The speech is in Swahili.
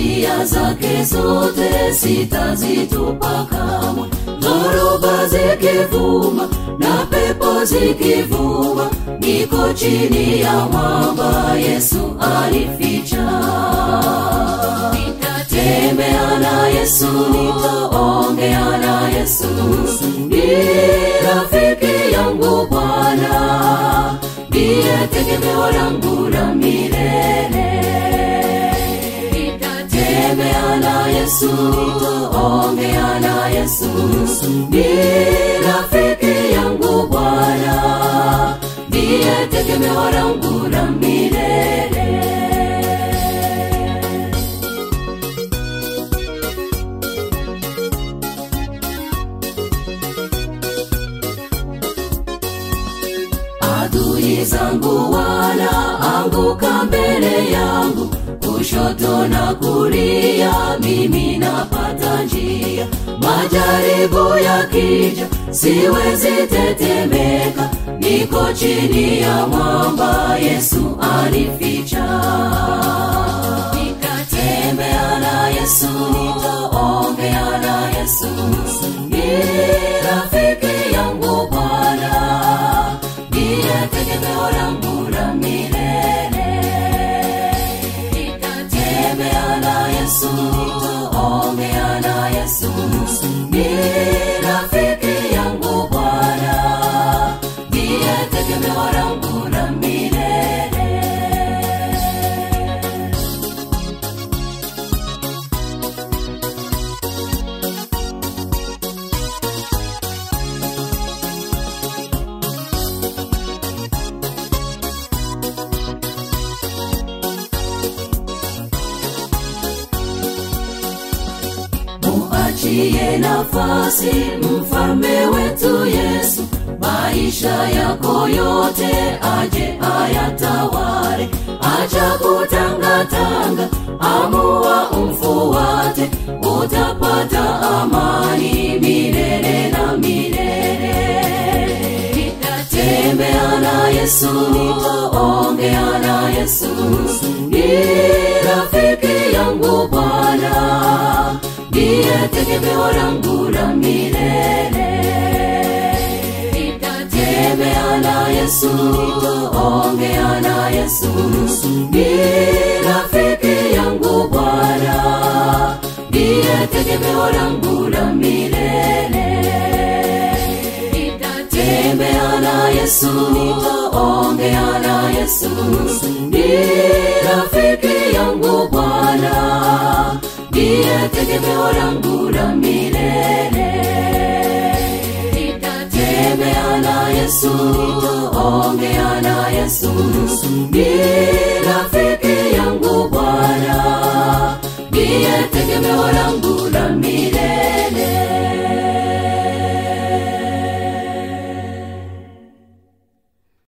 njia zake zote sitazitupa kamwe. Dhoruba zikivuma na pepo zikivuma, niko chini ya mwamba Yesu anificha. Nitatembea na Yesu, nitaongea na Yesu, ni rafiki yangu Bwana, ndiye tegemeo langu la milele. Nitatembea na Yesu, nitaongea na Yesu, ni rafiki yangu Bwana, ndiye tegemeo langu la milele. Adui zangu wanaanguka mbele yangu, kushoto na kulia mimi napata njia. Majaribu yakija siwezi tetemeka, niko chini ya mwamba Yesu anificha. Nitatembea na Yesu, nitaongea na Yesu, ni rafiki yangu Bwana, ndiye tegemeo langu la milele. Nitatembea na Yesu, nitaongea na Yesu, ni rafiki yangu Bwana, ndiye tegemeo langu la milele. Muachie nafasi mfalme wetu Yesu, maisha yako yote aje ayatawale. Acha kutangatanga, amua umfuate, utapata amani milele na milele. Nitatembea na Yesu, nitaongea na Yesu, ni rafiki yangu Bwana, ndiye tegemeo langu la milele. Nitatembea na Yesu, nitaongea na Yesu, ni rafiki yangu Bwana, ndiye tegemeo langu la milele. Nitatembea na Yesu, nitaongea na Yesu, ni rafiki yangu Bwana, ndiye tegemeo langu la milele. Nitatembea na Yesu, nitaongea na Yesu, ni